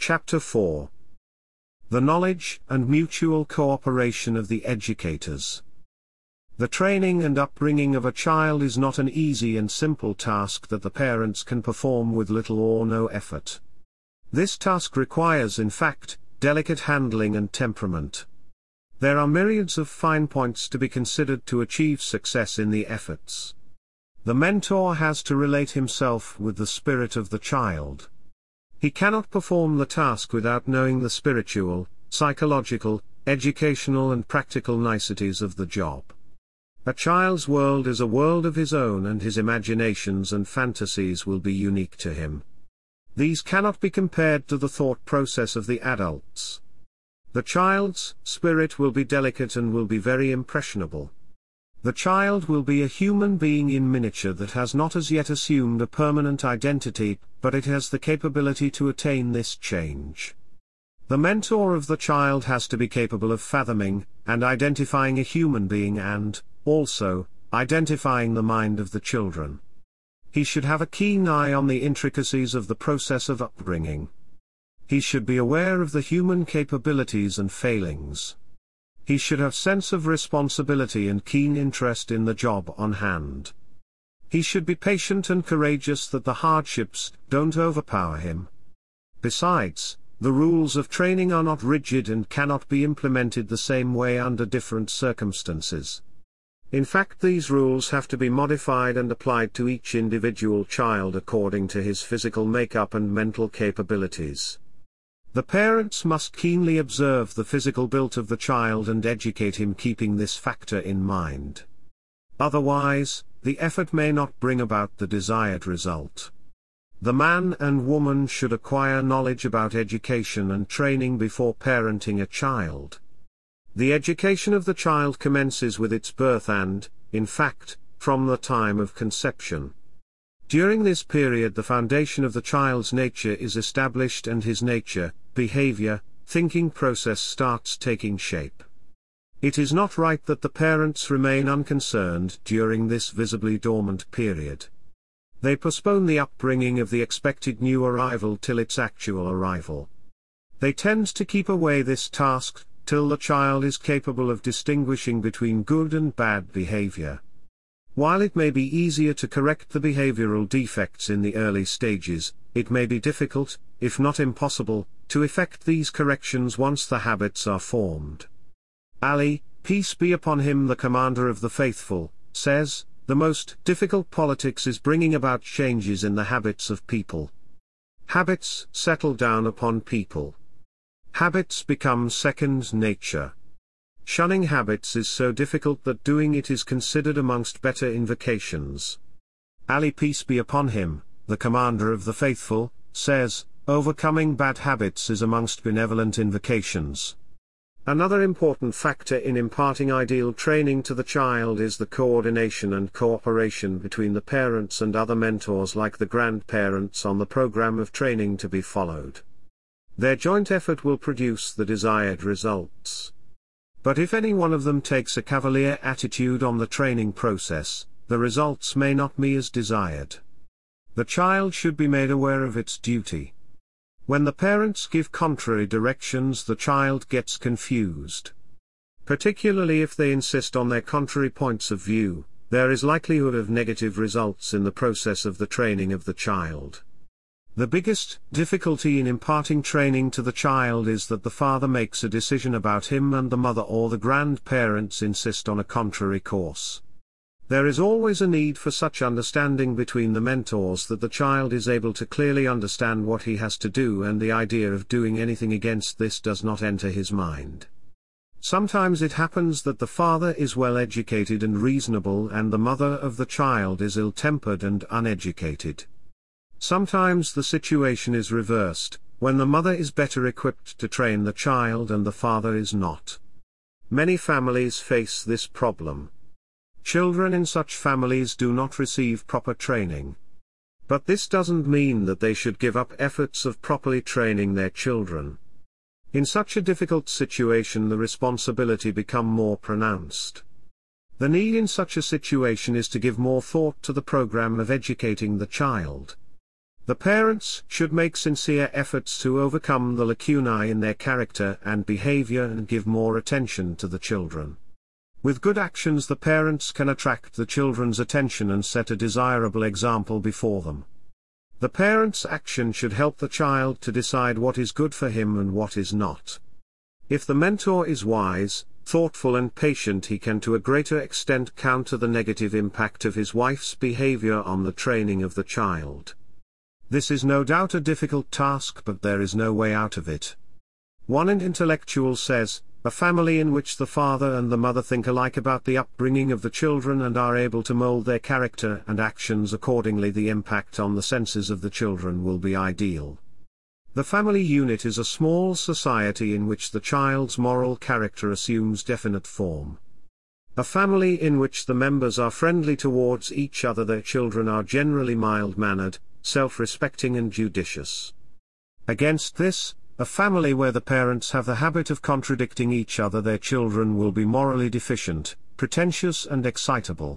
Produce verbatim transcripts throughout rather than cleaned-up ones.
Chapter four. The Knowledge and Mutual Cooperation of the Educators. The training and upbringing of a child is not an easy and simple task that the parents can perform with little or no effort. This task requires, in fact, delicate handling and temperament. There are myriads of fine points to be considered to achieve success in the efforts. The mentor has to relate himself with the spirit of the child. He cannot perform the task without knowing the spiritual, psychological, educational and practical niceties of the job. A child's world is a world of his own, and his imaginations and fantasies will be unique to him. These cannot be compared to the thought process of the adults. The child's spirit will be delicate and will be very impressionable. The child will be a human being in miniature that has not as yet assumed a permanent identity, but it has the capability to attain this change. The mentor of the child has to be capable of fathoming and identifying a human being and, also, identifying the mind of the children. He should have a keen eye on the intricacies of the process of upbringing. He should be aware of the human capabilities and failings. He should have sense of responsibility and keen interest in the job on hand. He should be patient and courageous that the hardships don't overpower him. Besides, the rules of training are not rigid and cannot be implemented the same way under different circumstances. In fact, these rules have to be modified and applied to each individual child according to his physical makeup and mental capabilities. The parents must keenly observe the physical build of the child and educate him keeping this factor in mind. Otherwise, the effort may not bring about the desired result. The man and woman should acquire knowledge about education and training before parenting a child. The education of the child commences with its birth and, in fact, from the time of conception. During this period the foundation of the child's nature is established and his nature, behavior, thinking process starts taking shape. It is not right that the parents remain unconcerned during this visibly dormant period. They postpone the upbringing of the expected new arrival till its actual arrival. They tend to keep away this task till the child is capable of distinguishing between good and bad behavior. While it may be easier to correct the behavioral defects in the early stages, it may be difficult, if not impossible, to effect these corrections once the habits are formed. Ali, peace be upon him, the commander of the faithful, says, "The most difficult politics is bringing about changes in the habits of people. Habits settle down upon people. Habits become second nature. Shunning habits is so difficult that doing it is considered amongst better invocations." Ali, peace be upon him, the commander of the faithful, says, "Overcoming bad habits is amongst benevolent invocations." Another important factor in imparting ideal training to the child is the coordination and cooperation between the parents and other mentors like the grandparents on the program of training to be followed. Their joint effort will produce the desired results. But if any one of them takes a cavalier attitude on the training process, the results may not be as desired. The child should be made aware of its duty. When the parents give contrary directions, the child gets confused. Particularly if they insist on their contrary points of view, there is likelihood of negative results in the process of the training of the child. The biggest difficulty in imparting training to the child is that the father makes a decision about him and the mother or the grandparents insist on a contrary course. There is always a need for such understanding between the mentors that the child is able to clearly understand what he has to do, and the idea of doing anything against this does not enter his mind. Sometimes it happens that the father is well educated and reasonable and the mother of the child is ill-tempered and uneducated. Sometimes the situation is reversed, when the mother is better equipped to train the child and the father is not. Many families face this problem. Children in such families do not receive proper training. But this doesn't mean that they should give up efforts of properly training their children. In such a difficult situation the responsibility becomes more pronounced. The need in such a situation is to give more thought to the program of educating the child. The parents should make sincere efforts to overcome the lacunae in their character and behavior and give more attention to the children. With good actions, the parents can attract the children's attention and set a desirable example before them. The parent's action should help the child to decide what is good for him and what is not. If the mentor is wise, thoughtful and patient, he can to a greater extent counter the negative impact of his wife's behavior on the training of the child. This is no doubt a difficult task, but there is no way out of it. One intellectual says, a family in which the father and the mother think alike about the upbringing of the children and are able to mold their character and actions accordingly, the impact on the senses of the children will be ideal. The family unit is a small society in which the child's moral character assumes definite form. A family in which the members are friendly towards each other, their children are generally mild-mannered, self-respecting and judicious. Against this, a family where the parents have the habit of contradicting each other, their children will be morally deficient, pretentious and excitable.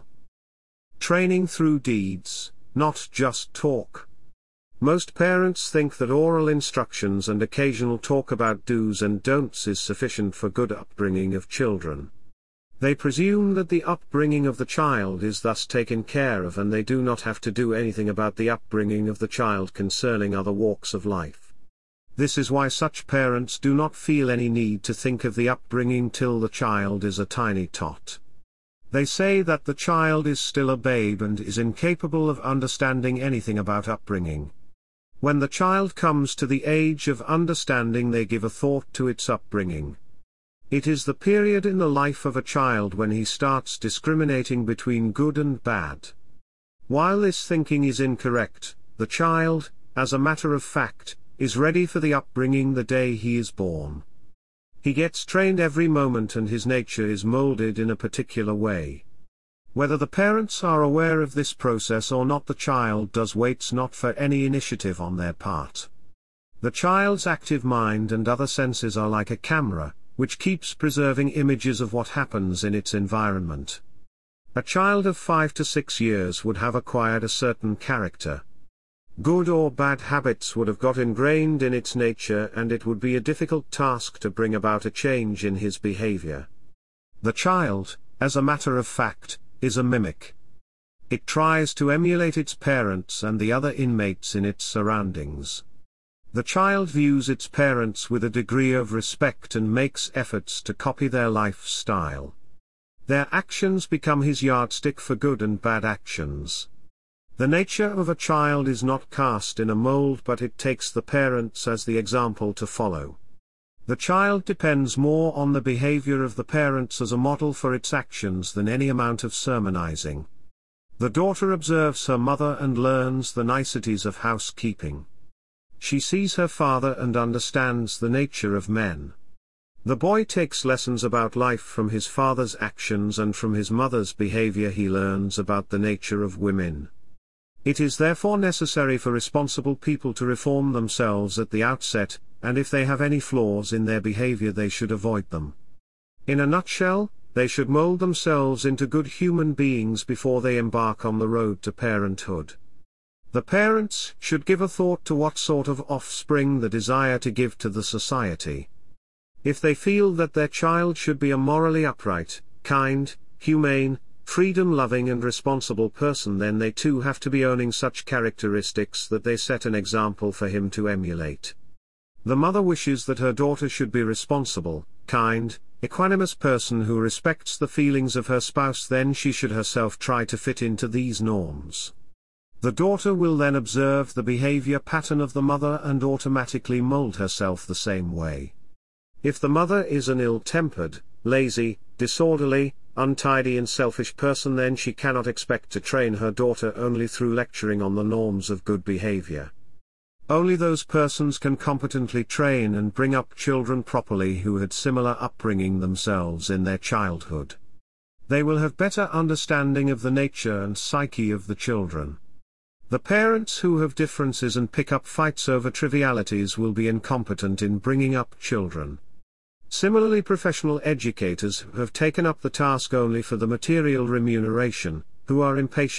Training through deeds, not just talk. Most parents think that oral instructions and occasional talk about do's and don'ts is sufficient for good upbringing of children. They presume that the upbringing of the child is thus taken care of, and they do not have to do anything about the upbringing of the child concerning other walks of life. This is why such parents do not feel any need to think of the upbringing till the child is a tiny tot. They say that the child is still a babe and is incapable of understanding anything about upbringing. When the child comes to the age of understanding, they give a thought to its upbringing. It is the period in the life of a child when he starts discriminating between good and bad. While this thinking is incorrect, the child, as a matter of fact, is ready for the upbringing the day he is born. He gets trained every moment and his nature is molded in a particular way. Whether the parents are aware of this process or not, the child does waits not for any initiative on their part. The child's active mind and other senses are like a camera, which keeps preserving images of what happens in its environment. A child of five to six years would have acquired a certain character. Good or bad habits would have got ingrained in its nature, and it would be a difficult task to bring about a change in his behavior. The child, as a matter of fact, is a mimic. It tries to emulate its parents and the other inmates in its surroundings. The child views its parents with a degree of respect and makes efforts to copy their lifestyle. Their actions become his yardstick for good and bad actions. The nature of a child is not cast in a mold, but it takes the parents as the example to follow. The child depends more on the behavior of the parents as a model for its actions than any amount of sermonizing. The daughter observes her mother and learns the niceties of housekeeping. She sees her father and understands the nature of men. The boy takes lessons about life from his father's actions, and from his mother's behavior he learns about the nature of women. It is therefore necessary for responsible people to reform themselves at the outset, and if they have any flaws in their behavior they should avoid them. In a nutshell, they should mold themselves into good human beings before they embark on the road to parenthood. The parents should give a thought to what sort of offspring they desire to give to the society. If they feel that their child should be a morally upright, kind, humane, freedom-loving and responsible person, then they too have to be owning such characteristics that they set an example for him to emulate. The mother wishes that her daughter should be responsible, kind, equanimous person who respects the feelings of her spouse, then she should herself try to fit into these norms. The daughter will then observe the behavior pattern of the mother and automatically mold herself the same way. If the mother is an ill-tempered, lazy, disorderly, untidy and selfish person, then she cannot expect to train her daughter only through lecturing on the norms of good behavior. Only those persons can competently train and bring up children properly who had similar upbringing themselves in their childhood. They will have better understanding of the nature and psyche of the children. The parents who have differences and pick up fights over trivialities will be incompetent in bringing up children. Similarly, professional educators who have taken up the task only for the material remuneration, who are impatient,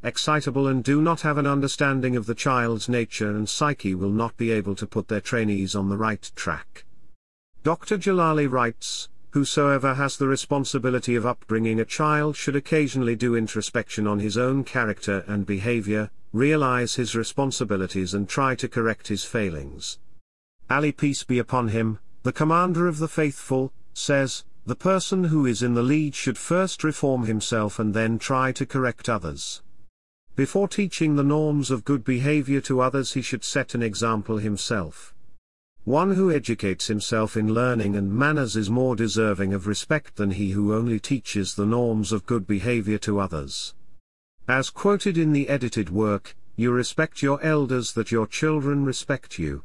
excitable and do not have an understanding of the child's nature and psyche will not be able to put their trainees on the right track. Doctor Jalali writes, "Whosoever has the responsibility of upbringing a child should occasionally do introspection on his own character and behavior, realize his responsibilities and try to correct his failings." Ali, peace be upon him, the commander of the faithful, says, "The person who is in the lead should first reform himself and then try to correct others. Before teaching the norms of good behavior to others, he should set an example himself. One who educates himself in learning and manners is more deserving of respect than he who only teaches the norms of good behavior to others." As quoted in the edited work, "You respect your elders that your children respect you."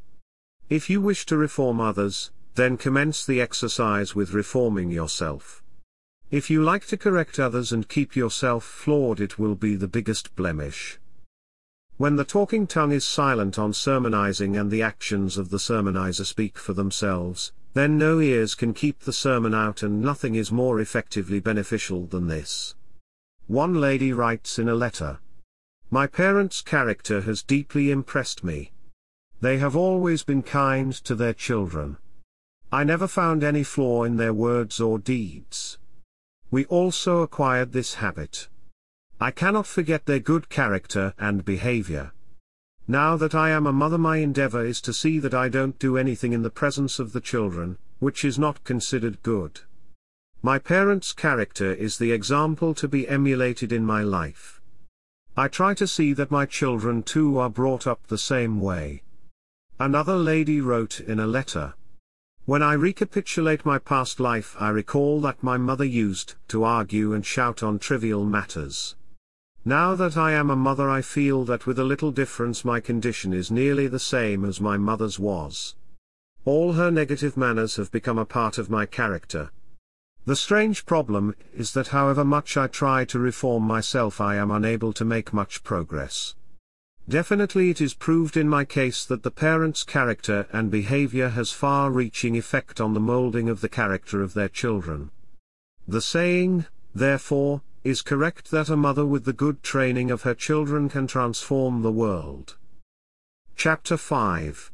If you wish to reform others, then commence the exercise with reforming yourself. If you like to correct others and keep yourself flawed, it will be the biggest blemish. When the talking tongue is silent on sermonizing and the actions of the sermonizer speak for themselves, then no ears can keep the sermon out and nothing is more effectively beneficial than this. One lady writes in a letter, "My parents' character has deeply impressed me. They have always been kind to their children. I never found any flaw in their words or deeds. We also acquired this habit. I cannot forget their good character and behavior. Now that I am a mother, my endeavor is to see that I don't do anything in the presence of the children, which is not considered good. My parents' character is the example to be emulated in my life. I try to see that my children too are brought up the same way." Another lady wrote in a letter, "When I recapitulate my past life, I recall that my mother used to argue and shout on trivial matters. Now that I am a mother, I feel that with a little difference my condition is nearly the same as my mother's was. All her negative manners have become a part of my character. The strange problem is that however much I try to reform myself, I am unable to make much progress. Definitely it is proved in my case that the parents' character and behavior has far-reaching effect on the molding of the character of their children. The saying, therefore, is correct that a mother with the good training of her children can transform the world." Chapter five.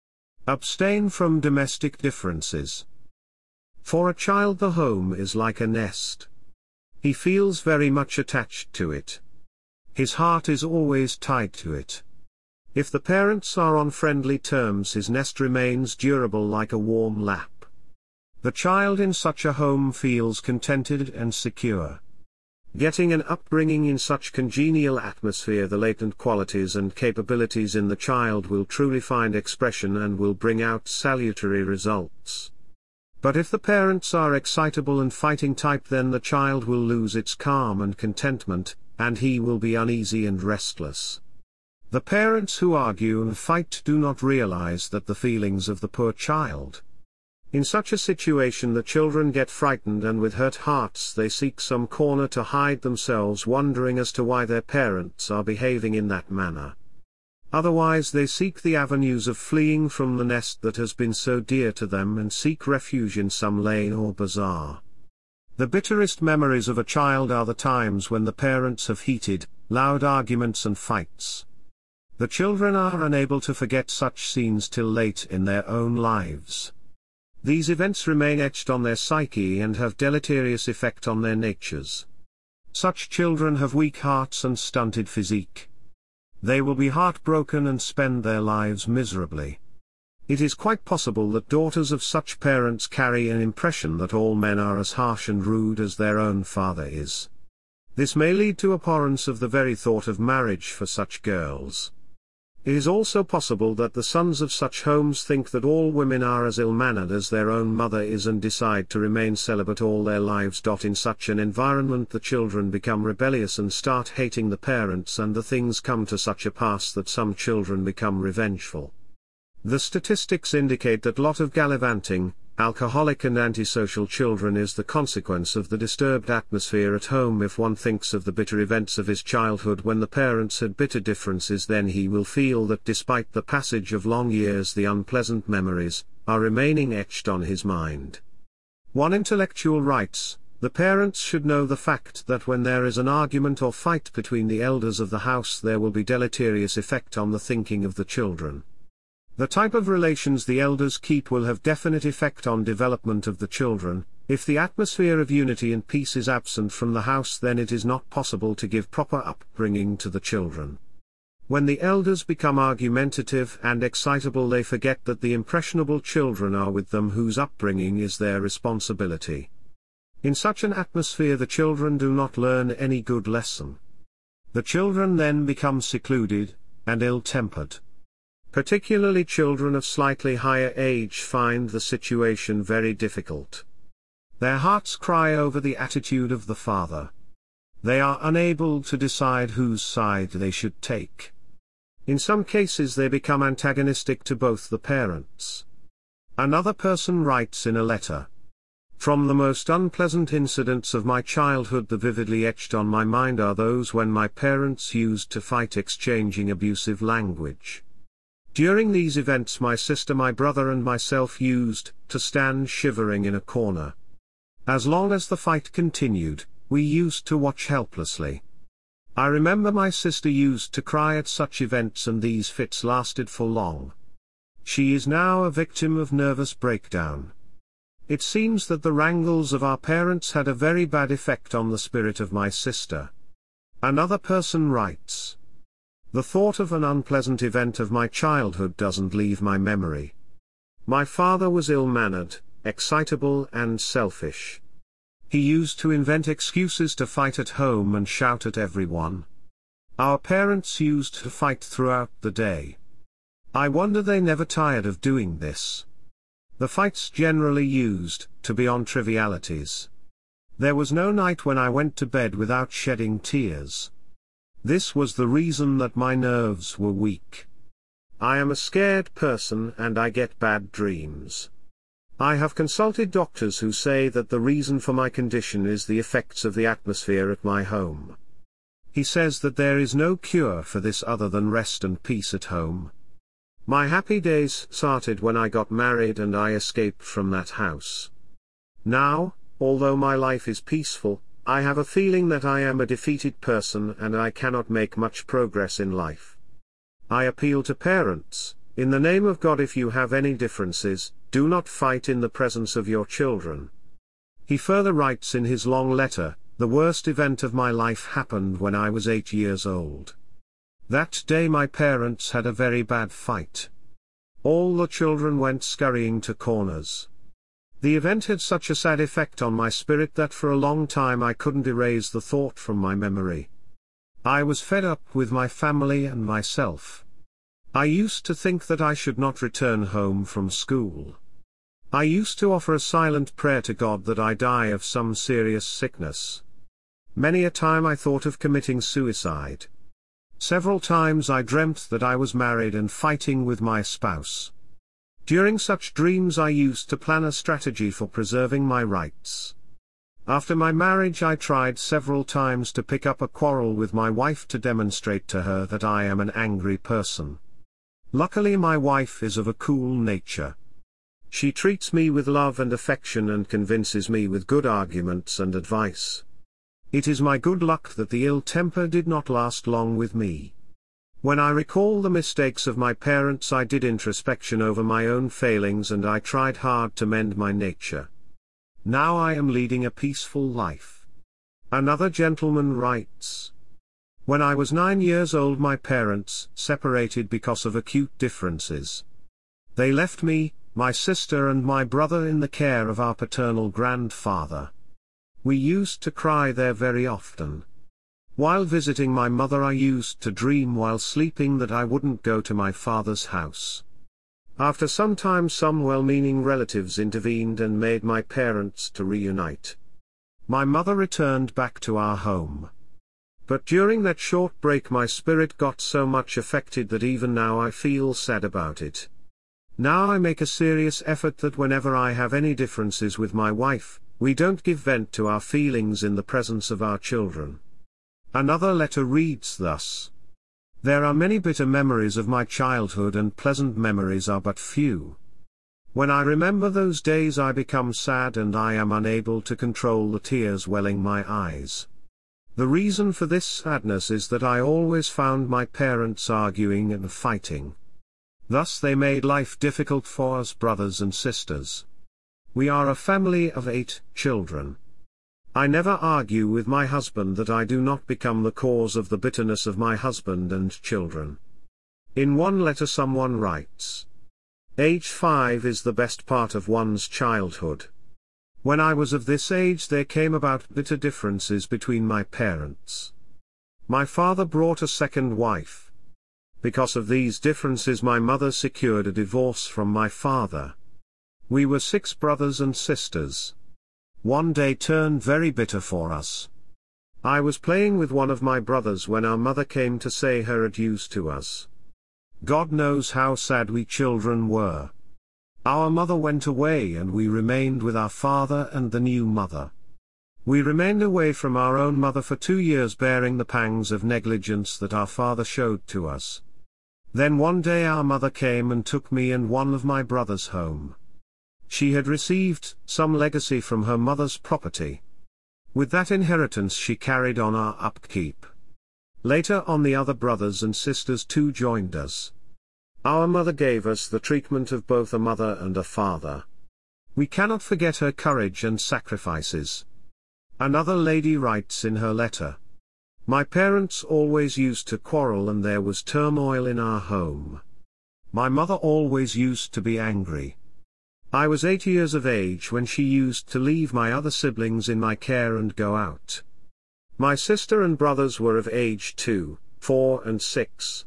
Abstain from domestic differences. For a child the home is like a nest. He feels very much attached to it. His heart is always tied to it. If the parents are on friendly terms, his nest remains durable like a warm lap. The child in such a home feels contented and secure. Getting an upbringing in such congenial atmosphere, the latent qualities and capabilities in the child will truly find expression and will bring out salutary results. But if the parents are excitable and fighting type, then the child will lose its calm and contentment, and he will be uneasy and restless. The parents who argue and fight do not realize that the feelings of the poor child. In such a situation the children get frightened and with hurt hearts they seek some corner to hide themselves, wondering as to why their parents are behaving in that manner. Otherwise they seek the avenues of fleeing from the nest that has been so dear to them and seek refuge in some lane or bazaar. The bitterest memories of a child are the times when the parents have heated, loud arguments and fights. The children are unable to forget such scenes till late in their own lives. These events remain etched on their psyche and have deleterious effect on their natures. Such children have weak hearts and stunted physique. They will be heartbroken and spend their lives miserably. It is quite possible that daughters of such parents carry an impression that all men are as harsh and rude as their own father is. This may lead to abhorrence of the very thought of marriage for such girls. It is also possible that the sons of such homes think that all women are as ill-mannered as their own mother is and decide to remain celibate all their lives. In such an environment the children become rebellious and start hating the parents, and the things come to such a pass that some children become revengeful. The statistics indicate that lot of gallivanting, alcoholic and antisocial children is the consequence of the disturbed atmosphere at home. If one thinks of the bitter events of his childhood when the parents had bitter differences, then he will feel that despite the passage of long years the unpleasant memories are remaining etched on his mind. One intellectual writes, The parents should know the fact that when there is an argument or fight between the elders of the house, there will be deleterious effect on the thinking of the children. The type of relations the elders keep will have definite effect on development of the children. If the atmosphere of unity and peace is absent from the house, then it is not possible to give proper upbringing to the children. When the elders become argumentative and excitable, they forget that the impressionable children are with them, whose upbringing is their responsibility. In such an atmosphere, the children do not learn any good lesson. The children then become secluded and ill-tempered. Particularly children of slightly higher age find the situation very difficult. Their hearts cry over the attitude of the father. They are unable to decide whose side they should take. In some cases they become antagonistic to both the parents. Another person writes in a letter, "From the most unpleasant incidents of my childhood, the vividly etched on my mind are those when my parents used to fight, exchanging abusive language. During these events my sister, my brother and myself used to stand shivering in a corner. As long as the fight continued, we used to watch helplessly. I remember my sister used to cry at such events, and these fits lasted for long. She is now a victim of nervous breakdown. It seems that the wrangles of our parents had a very bad effect on the spirit of my sister." Another person writes, "The thought of an unpleasant event of my childhood doesn't leave my memory. My father was ill-mannered, excitable and selfish. He used to invent excuses to fight at home and shout at everyone. Our parents used to fight throughout the day. I wonder they never tired of doing this. The fights generally used to be on trivialities. There was no night when I went to bed without shedding tears. This was the reason that my nerves were weak. I am a scared person and I get bad dreams. I have consulted doctors who say that the reason for my condition is the effects of the atmosphere at my home." He says that there is no cure for this other than rest and peace at home. "My happy days started when I got married and I escaped from that house. Now, although my life is peaceful, I have a feeling that I am a defeated person and I cannot make much progress in life. I appeal to parents, in the name of God, if you have any differences, do not fight in the presence of your children." He further writes in his long letter, "The worst event of my life happened when I was eight years old. That day my parents had a very bad fight. All the children went scurrying to corners. The event had such a sad effect on my spirit that for a long time I couldn't erase the thought from my memory. I was fed up with my family and myself. I used to think that I should not return home from school. I used to offer a silent prayer to God that I die of some serious sickness. Many a time I thought of committing suicide. Several times I dreamt that I was married and fighting with my spouse. During such dreams I used to plan a strategy for preserving my rights. After my marriage I tried several times to pick up a quarrel with my wife to demonstrate to her that I am an angry person. Luckily my wife is of a cool nature. She treats me with love and affection and convinces me with good arguments and advice. It is my good luck that the ill temper did not last long with me. When I recall the mistakes of my parents, I did introspection over my own failings and I tried hard to mend my nature. Now I am leading a peaceful life." Another gentleman writes, "When I was nine years old my parents separated because of acute differences. They left me, my sister and my brother in the care of our paternal grandfather. We used to cry there very often. While visiting my mother I used to dream while sleeping that I wouldn't go to my father's house. After some time some well-meaning relatives intervened and made my parents to reunite. My mother returned back to our home. But during that short break my spirit got so much affected that even now I feel sad about it. Now I make a serious effort that whenever I have any differences with my wife, we don't give vent to our feelings in the presence of our children." Another letter reads thus, "There are many bitter memories of my childhood and pleasant memories are but few. When I remember those days I become sad and I am unable to control the tears welling my eyes. The reason for this sadness is that I always found my parents arguing and fighting. Thus they made life difficult for us brothers and sisters. We are a family of eight children. I never argue with my husband that I do not become the cause of the bitterness of my husband and children. In one letter someone writes, "Age five is the best part of one's childhood." When I was of this age there came about bitter differences between my parents. My father brought a second wife. Because of these differences my mother secured a divorce from my father. We were six brothers and sisters. One day turned very bitter for us. I was playing with one of my brothers when our mother came to say her adieus to us. God knows how sad we children were. Our mother went away and we remained with our father and the new mother. We remained away from our own mother for two years bearing the pangs of negligence that our father showed to us. Then one day our mother came and took me and one of my brothers home. She had received some legacy from her mother's property. With that inheritance she carried on our upkeep. Later on the other brothers and sisters too joined us. Our mother gave us the treatment of both a mother and a father. We cannot forget her courage and sacrifices. Another lady writes in her letter, "My parents always used to quarrel and there was turmoil in our home. My mother always used to be angry. I was eight years of age when she used to leave my other siblings in my care and go out. My sister and brothers were of age two, four and six.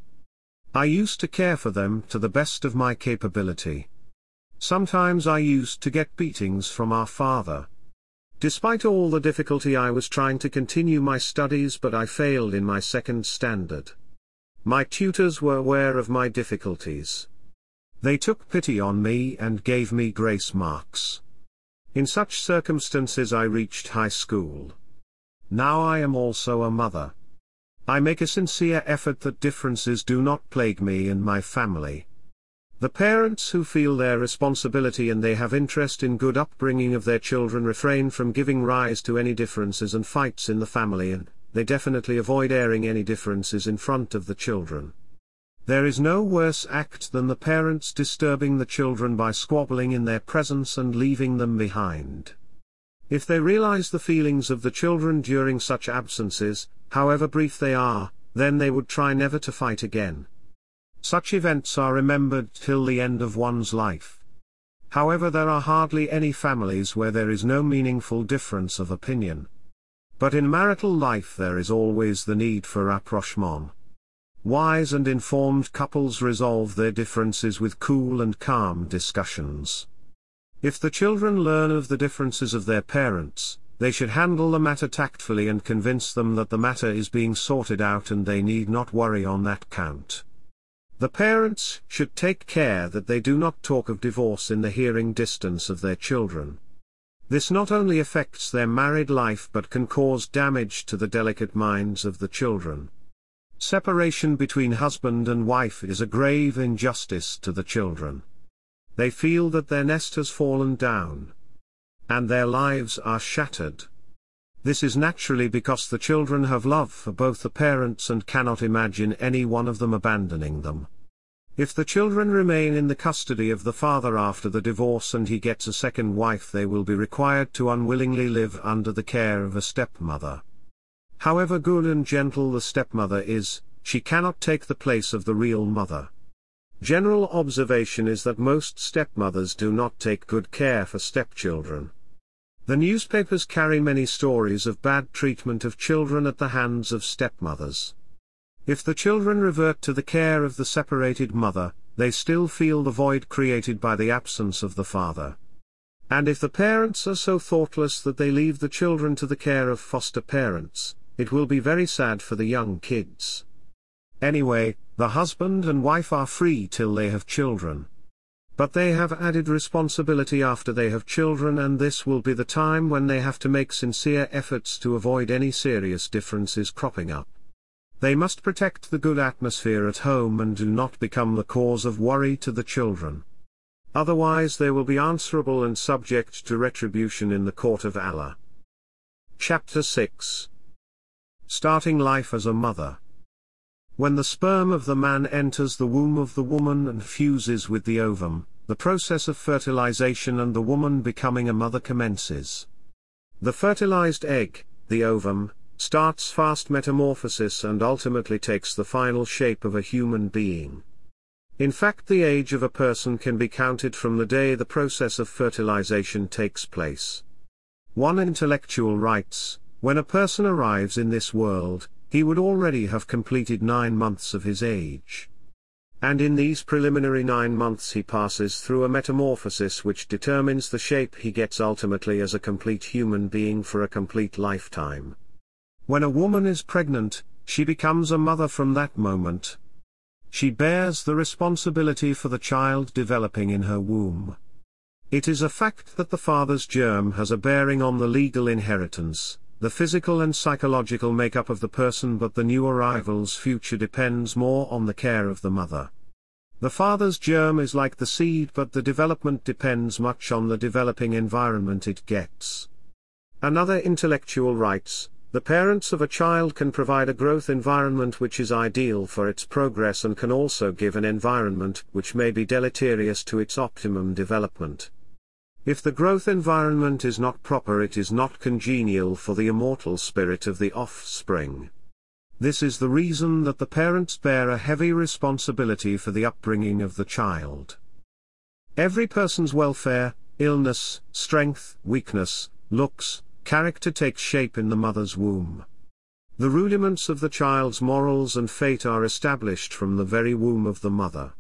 I used to care for them to the best of my capability. Sometimes I used to get beatings from our father. Despite all the difficulty I was trying to continue my studies but I failed in my second standard. My tutors were aware of my difficulties. They took pity on me and gave me grace marks. In such circumstances I reached high school. Now I am also a mother. I make a sincere effort that differences do not plague me and my family. The parents who feel their responsibility and they have interest in good upbringing of their children refrain from giving rise to any differences and fights in the family, and they definitely avoid airing any differences in front of the children. There is no worse act than the parents disturbing the children by squabbling in their presence and leaving them behind. If they realize the feelings of the children during such absences, however brief they are, then they would try never to fight again. Such events are remembered till the end of one's life. However, there are hardly any families where there is no meaningful difference of opinion. But in marital life there is always the need for rapprochement. Wise and informed couples resolve their differences with cool and calm discussions. If the children learn of the differences of their parents, they should handle the matter tactfully and convince them that the matter is being sorted out and they need not worry on that count. The parents should take care that they do not talk of divorce in the hearing distance of their children. This not only affects their married life but can cause damage to the delicate minds of the children. Separation between husband and wife is a grave injustice to the children. They feel that their nest has fallen down. And their lives are shattered. This is naturally because the children have love for both the parents and cannot imagine any one of them abandoning them. If the children remain in the custody of the father after the divorce and he gets a second wife, they will be required to unwillingly live under the care of a stepmother. However good and gentle the stepmother is, she cannot take the place of the real mother. General observation is that most stepmothers do not take good care for stepchildren. The newspapers carry many stories of bad treatment of children at the hands of stepmothers. If the children revert to the care of the separated mother, they still feel the void created by the absence of the father. And if the parents are so thoughtless that they leave the children to the care of foster parents, it will be very sad for the young kids. Anyway, the husband and wife are free till they have children. But they have added responsibility after they have children, and this will be the time when they have to make sincere efforts to avoid any serious differences cropping up. They must protect the good atmosphere at home and do not become the cause of worry to the children. Otherwise they will be answerable and subject to retribution in the court of Allah. Chapter six. Starting life as a mother. When the sperm of the man enters the womb of the woman and fuses with the ovum, the process of fertilization and the woman becoming a mother commences. The fertilized egg, the ovum, starts fast metamorphosis and ultimately takes the final shape of a human being. In fact, the age of a person can be counted from the day the process of fertilization takes place. One intellectual writes, when a person arrives in this world, he would already have completed nine months of his age. And in these preliminary nine months he passes through a metamorphosis which determines the shape he gets ultimately as a complete human being for a complete lifetime. When a woman is pregnant, she becomes a mother from that moment. She bears the responsibility for the child developing in her womb. It is a fact that the father's germ has a bearing on the legal inheritance, the physical and psychological makeup of the person, but the new arrival's future depends more on the care of the mother. The father's germ is like the seed, but the development depends much on the developing environment it gets. Another intellectual writes, the parents of a child can provide a growth environment which is ideal for its progress and can also give an environment which may be deleterious to its optimum development. If the growth environment is not proper, it is not congenial for the immortal spirit of the offspring. This is the reason that the parents bear a heavy responsibility for the upbringing of the child. Every person's welfare, illness, strength, weakness, looks, character takes shape in the mother's womb. The rudiments of the child's morals and fate are established from the very womb of the mother.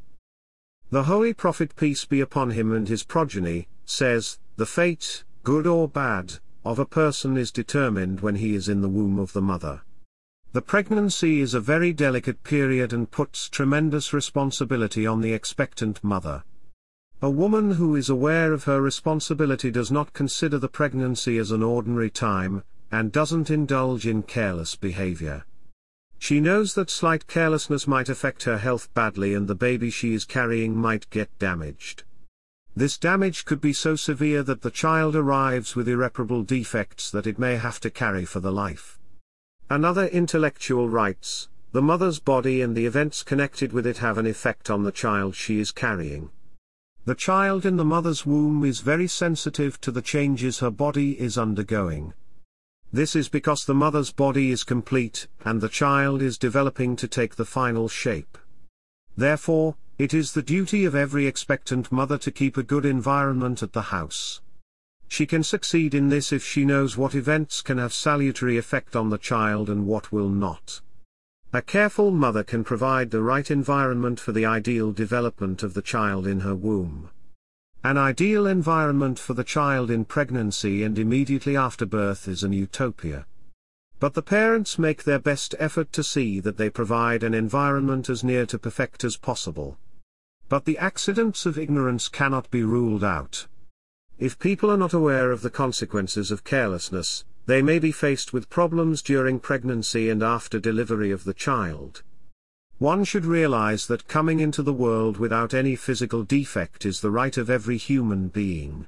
The Holy Prophet, peace be upon him and his progeny, says, the fate, good or bad, of a person is determined when he is in the womb of the mother. The pregnancy is a very delicate period and puts tremendous responsibility on the expectant mother. A woman who is aware of her responsibility does not consider the pregnancy as an ordinary time, and doesn't indulge in careless behavior. She knows that slight carelessness might affect her health badly and the baby she is carrying might get damaged. This damage could be so severe that the child arrives with irreparable defects that it may have to carry for the life. Another intellectual writes, the mother's body and the events connected with it have an effect on the child she is carrying. The child in the mother's womb is very sensitive to the changes her body is undergoing. This is because the mother's body is complete, and the child is developing to take the final shape. Therefore, it is the duty of every expectant mother to keep a good environment at the house. She can succeed in this if she knows what events can have salutary effect on the child and what will not. A careful mother can provide the right environment for the ideal development of the child in her womb. An ideal environment for the child in pregnancy and immediately after birth is an utopia. But the parents make their best effort to see that they provide an environment as near to perfect as possible. But the accidents of ignorance cannot be ruled out. If people are not aware of the consequences of carelessness, they may be faced with problems during pregnancy and after delivery of the child. One should realize that coming into the world without any physical defect is the right of every human being.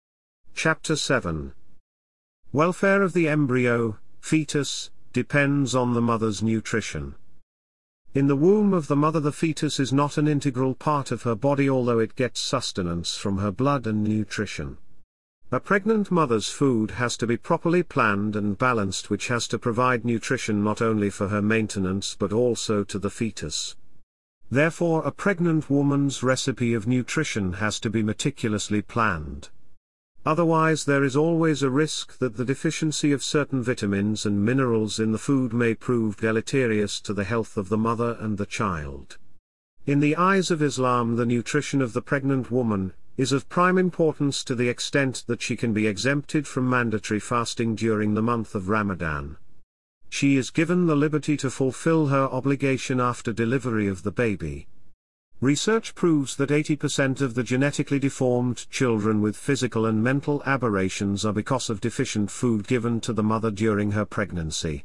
Chapter seven. Welfare of the embryo, fetus, depends on the mother's nutrition. In the womb of the mother, the fetus is not an integral part of her body, although it gets sustenance from her blood and nutrition. A pregnant mother's food has to be properly planned and balanced, which has to provide nutrition not only for her maintenance but also to the fetus. Therefore, a pregnant woman's recipe of nutrition has to be meticulously planned. Otherwise, there is always a risk that the deficiency of certain vitamins and minerals in the food may prove deleterious to the health of the mother and the child. In the eyes of Islam, the nutrition of the pregnant woman is of prime importance to the extent that she can be exempted from mandatory fasting during the month of Ramadan. She is given the liberty to fulfill her obligation after delivery of the baby. Research proves that eighty percent of the genetically deformed children with physical and mental aberrations are because of deficient food given to the mother during her pregnancy.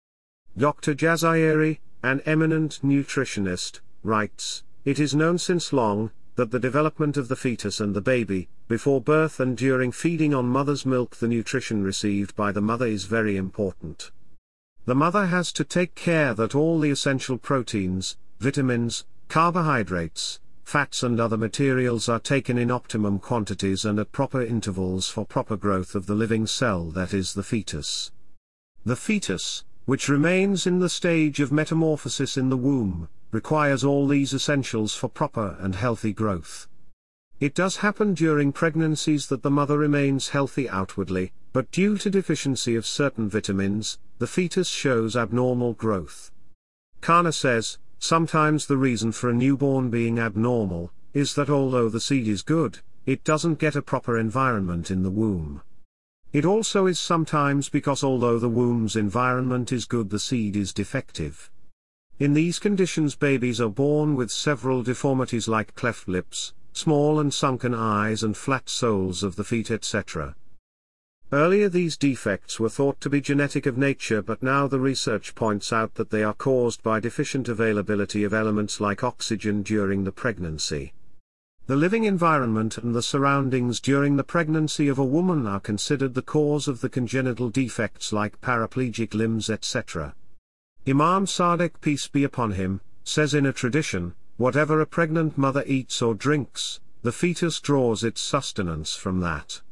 Doctor Jazairi, an eminent nutritionist, writes, "It is known since long, that the development of the fetus and the baby, before birth and during feeding on mother's milk, the nutrition received by the mother is very important. The mother has to take care that all the essential proteins, vitamins, carbohydrates, fats and other materials are taken in optimum quantities and at proper intervals for proper growth of the living cell, that is the fetus. The fetus, which remains in the stage of metamorphosis in the womb, requires all these essentials for proper and healthy growth. It does happen during pregnancies that the mother remains healthy outwardly, but due to deficiency of certain vitamins, the fetus shows abnormal growth. Kana says, sometimes the reason for a newborn being abnormal is that although the seed is good, it doesn't get a proper environment in the womb. It also is sometimes because although the womb's environment is good, the seed is defective. In these conditions, babies are born with several deformities like cleft lips, small and sunken eyes and flat soles of the feet, et cetera. Earlier these defects were thought to be genetic of nature, but now the research points out that they are caused by deficient availability of elements like oxygen during the pregnancy. The living environment and the surroundings during the pregnancy of a woman are considered the cause of the congenital defects like paraplegic limbs, et cetera. Imam Sadiq, peace be upon him, says in a tradition, whatever a pregnant mother eats or drinks, the fetus draws its sustenance from that.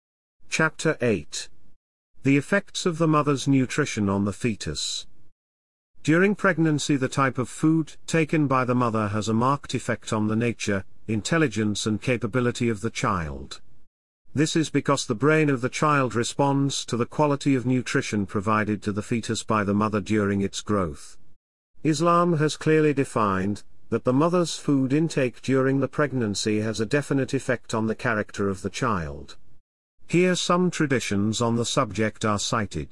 Chapter eight. The effects of the mother's nutrition on the fetus. During pregnancy, the type of food taken by the mother has a marked effect on the nature, intelligence and capability of the child. This is because the brain of the child responds to the quality of nutrition provided to the fetus by the mother during its growth. Islam has clearly defined that the mother's food intake during the pregnancy has a definite effect on the character of the child. Here some traditions on the subject are cited.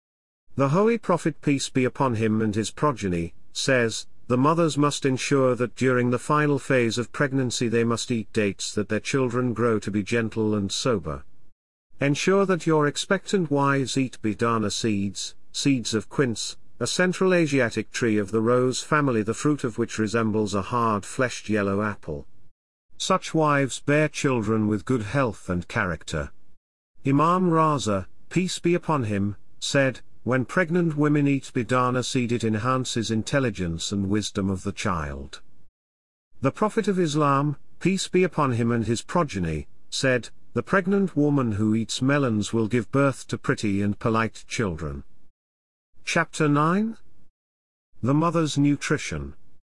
The Holy Prophet, peace be upon him and his progeny, says, the mothers must ensure that during the final phase of pregnancy they must eat dates, that their children grow to be gentle and sober. Ensure that your expectant wives eat bidana seeds, seeds of quince, a Central Asiatic tree of the rose family, the fruit of which resembles a hard-fleshed yellow apple. Such wives bear children with good health and character. Imam Raza, peace be upon him, said, when pregnant women eat bidana seed, it enhances intelligence and wisdom of the child. The Prophet of Islam, peace be upon him and his progeny, said, the pregnant woman who eats melons will give birth to pretty and polite children. Chapter nine. The mother's nutrition.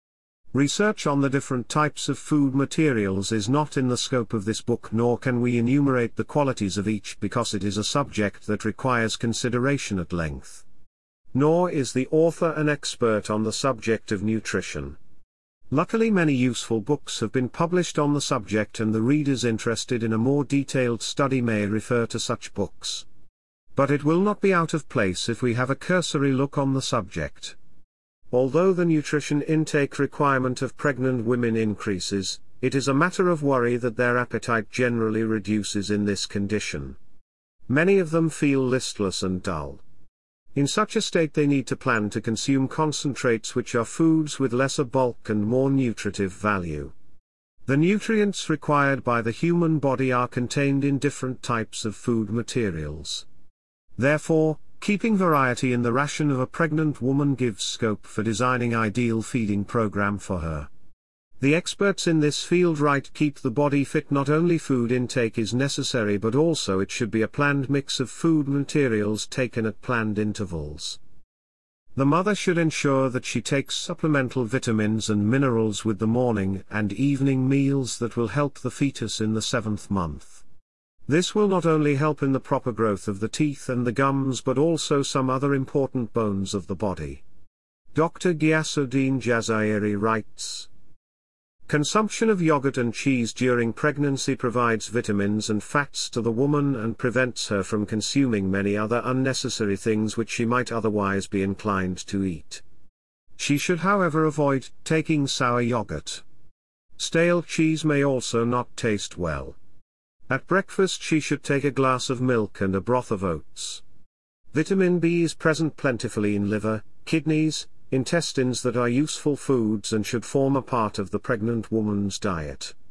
Research on the different types of food materials is not in the scope of this book, nor can we enumerate the qualities of each, because it is a subject that requires consideration at length. Nor is the author an expert on the subject of nutrition. Luckily, many useful books have been published on the subject, and the readers interested in a more detailed study may refer to such books. But it will not be out of place if we have a cursory look on the subject. Although the nutrition intake requirement of pregnant women increases, it is a matter of worry that their appetite generally reduces in this condition. Many of them feel listless and dull. In such a state they need to plan to consume concentrates, which are foods with lesser bulk and more nutritive value. The nutrients required by the human body are contained in different types of food materials. Therefore, keeping variety in the ration of a pregnant woman gives scope for designing ideal feeding program for her. The experts in this field write, keep the body fit. Not only food intake is necessary, but also it should be a planned mix of food materials taken at planned intervals. The mother should ensure that she takes supplemental vitamins and minerals with the morning and evening meals that will help the fetus in the seventh month. This will not only help in the proper growth of the teeth and the gums, but also some other important bones of the body. Doctor Ghiyasuddin Jazairi writes, consumption of yogurt and cheese during pregnancy provides vitamins and fats to the woman and prevents her from consuming many other unnecessary things which she might otherwise be inclined to eat. She should, however, avoid taking sour yogurt. Stale cheese may also not taste well. At breakfast she should take a glass of milk and a broth of oats. Vitamin B is present plentifully in liver, kidneys, intestines that are useful foods and should form a part of the pregnant woman's diet.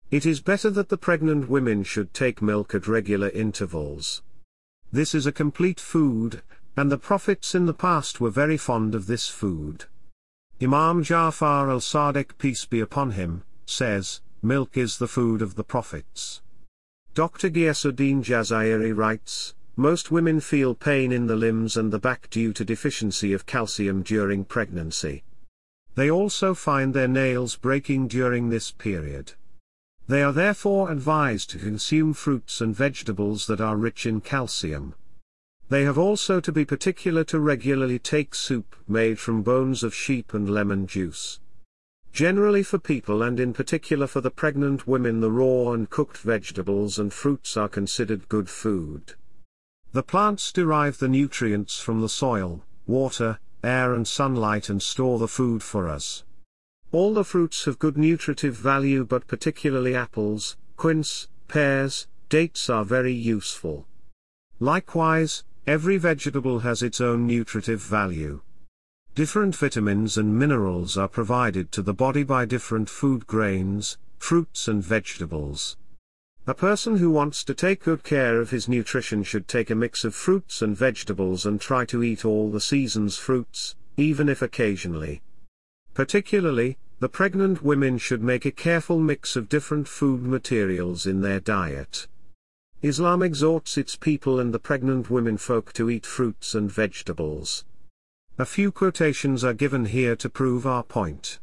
It is better that the pregnant women should take milk at regular intervals. This is a complete food, and the prophets in the past were very fond of this food. Imam Ja'far al-Sadiq, peace be upon him, says, milk is the food of the prophets. Doctor Ghiyasuddin Jazairi writes, most women feel pain in the limbs and the back due to deficiency of calcium during pregnancy. They also find their nails breaking during this period. They are therefore advised to consume fruits and vegetables that are rich in calcium. They have also to be particular to regularly take soup made from bones of sheep and lemon juice. Generally for people and in particular for the pregnant women, the raw and cooked vegetables and fruits are considered good food. The plants derive the nutrients from the soil, water, air and sunlight and store the food for us. All the fruits have good nutritive value, but particularly apples, quince, pears, dates are very useful. Likewise, every vegetable has its own nutritive value. Different vitamins and minerals are provided to the body by different food grains, fruits and vegetables. A person who wants to take good care of his nutrition should take a mix of fruits and vegetables and try to eat all the season's fruits, even if occasionally. Particularly, the pregnant women should make a careful mix of different food materials in their diet. Islam exhorts its people and the pregnant women folk to eat fruits and vegetables. A few quotations are given here to prove our point.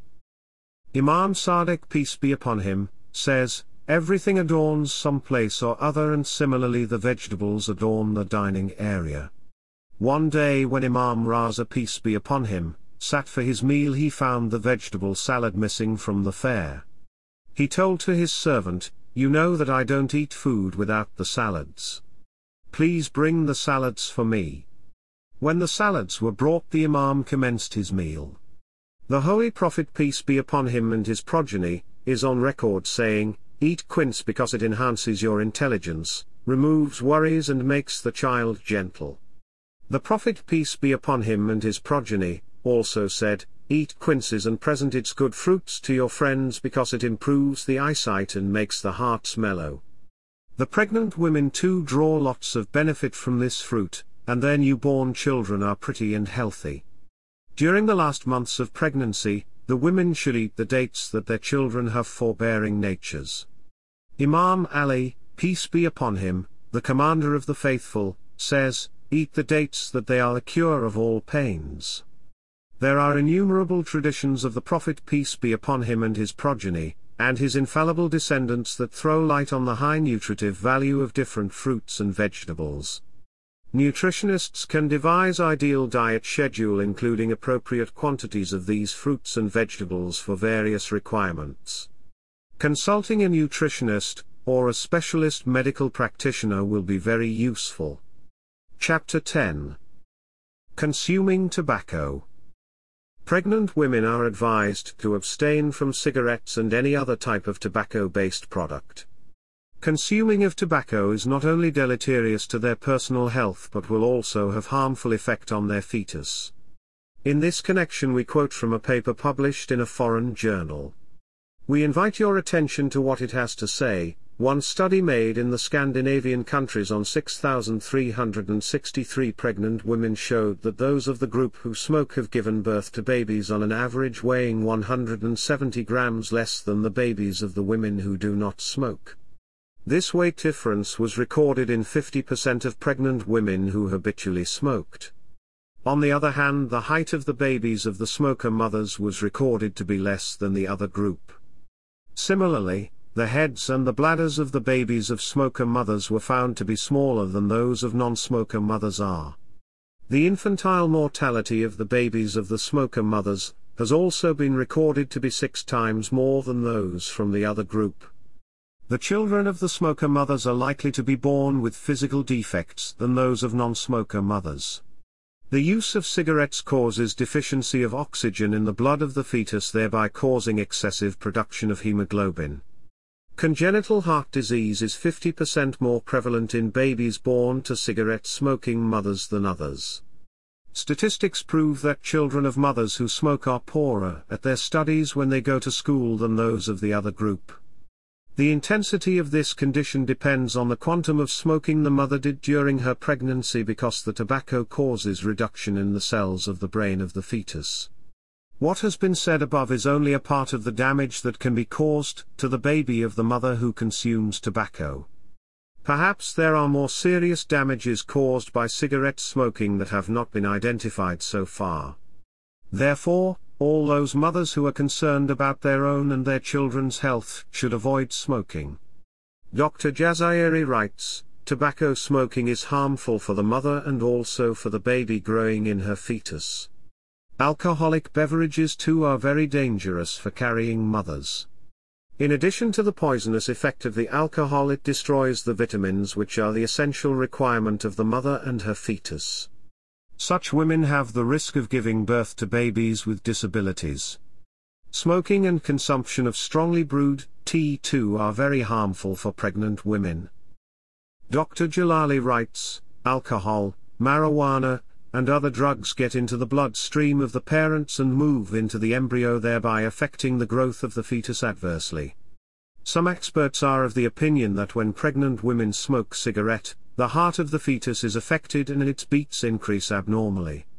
Imam Sadiq, peace be upon him, says, everything adorns some place or other, and similarly the vegetables adorn the dining area. One day when Imam Raza, peace be upon him, sat for his meal, he found the vegetable salad missing from the fare. He told to his servant, you know that I don't eat food without the salads. Please bring the salads for me. When the salads were brought, the Imam commenced his meal. The Holy Prophet, peace be upon him and his progeny, is on record saying, eat quince because it enhances your intelligence, removes worries and makes the child gentle. The Prophet, peace be upon him and his progeny, also said, eat quinces and present its good fruits to your friends because it improves the eyesight and makes the hearts mellow. The pregnant women too draw lots of benefit from this fruit, and their newborn children are pretty and healthy. During the last months of pregnancy, the women should eat the dates that their children have forbearing natures. Imam Ali, peace be upon him, the commander of the faithful, says, eat the dates that they are the cure of all pains. There are innumerable traditions of the Prophet, peace be upon him and his progeny, and his infallible descendants that throw light on the high nutritive value of different fruits and vegetables. Nutritionists can devise ideal diet schedule including appropriate quantities of these fruits and vegetables for various requirements. Consulting a nutritionist, or a specialist medical practitioner will be very useful. Chapter ten. Consuming tobacco. Pregnant women are advised to abstain from cigarettes and any other type of tobacco-based product. Consuming of tobacco is not only deleterious to their personal health but will also have harmful effect on their fetus. In this connection we quote from a paper published in a foreign journal. We invite your attention to what it has to say. One study made in the Scandinavian countries on six thousand three hundred sixty-three pregnant women showed that those of the group who smoke have given birth to babies on an average weighing one hundred seventy grams less than the babies of the women who do not smoke. This weight difference was recorded in fifty percent of pregnant women who habitually smoked. On the other hand, the height of the babies of the smoker mothers was recorded to be less than the other group. Similarly, the heads and the bladders of the babies of smoker mothers were found to be smaller than those of non-smoker mothers are. The infantile mortality of the babies of the smoker mothers has also been recorded to be six times more than those from the other group. The children of the smoker mothers are likely to be born with physical defects than those of non-smoker mothers. The use of cigarettes causes deficiency of oxygen in the blood of the fetus, thereby causing excessive production of hemoglobin. Congenital heart disease is fifty percent more prevalent in babies born to cigarette-smoking mothers than others. Statistics prove that children of mothers who smoke are poorer at their studies when they go to school than those of the other group. The intensity of this condition depends on the quantum of smoking the mother did during her pregnancy, because the tobacco causes reduction in the cells of the brain of the fetus. What has been said above is only a part of the damage that can be caused to the baby of the mother who consumes tobacco. Perhaps there are more serious damages caused by cigarette smoking that have not been identified so far. Therefore, all those mothers who are concerned about their own and their children's health should avoid smoking. Doctor Jazairi writes, tobacco smoking is harmful for the mother and also for the baby growing in her fetus. Alcoholic beverages too are very dangerous for carrying mothers. In addition to the poisonous effect of the alcohol, it destroys the vitamins which are the essential requirement of the mother and her fetus. Such women have the risk of giving birth to babies with disabilities. Smoking and consumption of strongly brewed tea too are very harmful for pregnant women. Doctor Jalali writes, alcohol, marijuana, and other drugs get into the bloodstream of the parents and move into the embryo, thereby affecting the growth of the fetus adversely. Some experts are of the opinion that when pregnant women smoke cigarette, the heart of the fetus is affected and its beats increase abnormally.